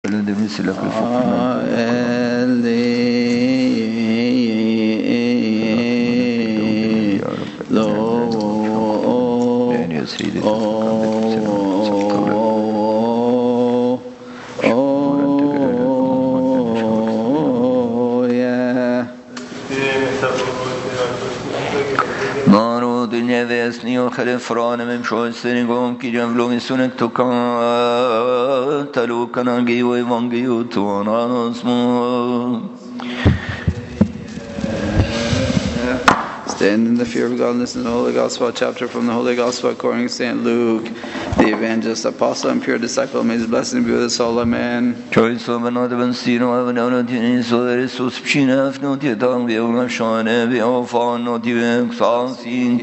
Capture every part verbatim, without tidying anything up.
فران من شو سنگام کی جم لوگ سنت تو کان تلو کنانگی و وانگی و تو ناسمو. Stand in the fear of God and listen to the Holy Gospel chapter from the Holy Gospel according to Saint Luke, the evangelist, apostle, and pure disciple. May his blessing be with us all. Amen. Choice of another one, see no one, no, no, so there is so spin of no, the tongue, the own shine, the offer, no, the exalting,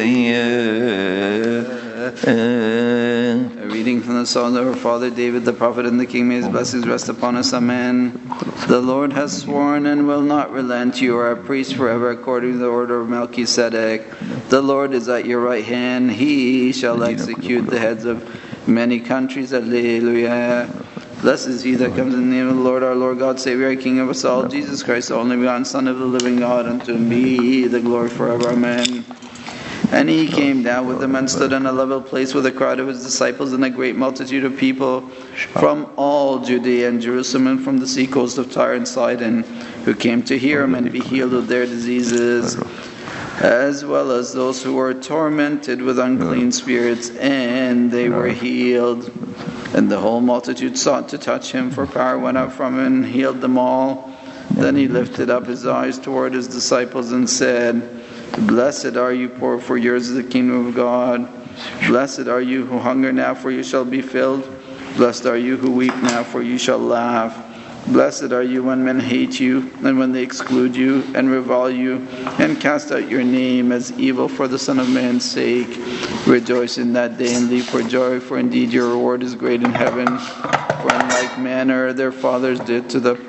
A reading from the Psalms of our father David, the prophet and the king. May his blessings rest upon us. Amen. The Lord has sworn and will not relent. You are a priest forever according to the order of Melchizedek. The Lord is at your right hand. He shall execute the heads of many countries. Alleluia. Blessed is he that comes in the name of the Lord, our Lord God, Savior, our King of us all, Jesus Christ, the only begotten Son of the living God. Unto me the glory forever. Amen. And he came down with them and stood in a level place with a crowd of his disciples and a great multitude of people from all Judea and Jerusalem and from the seacoast of Tyre and Sidon, who came to hear him and be healed of their diseases, as well as those who were tormented with unclean spirits, and they were healed. And the whole multitude sought to touch him, for power went out from him and healed them all. Then he lifted up his eyes toward his disciples and said, Blessed are you poor, for yours is the kingdom of God. Blessed are you who hunger now, for you shall be filled. Blessed are you who weep now, for you shall laugh. Blessed are you when men hate you, and when they exclude you, and revile you, and cast out your name as evil for the Son of Man's sake. Rejoice in that day and leap for joy, for indeed your reward is great in heaven. For in like manner their fathers did to the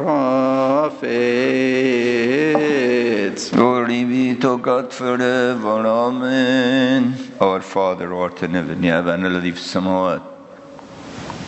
prophets. Glory be to God forever. Amen. Our Father, art in heaven, الذي في السماوات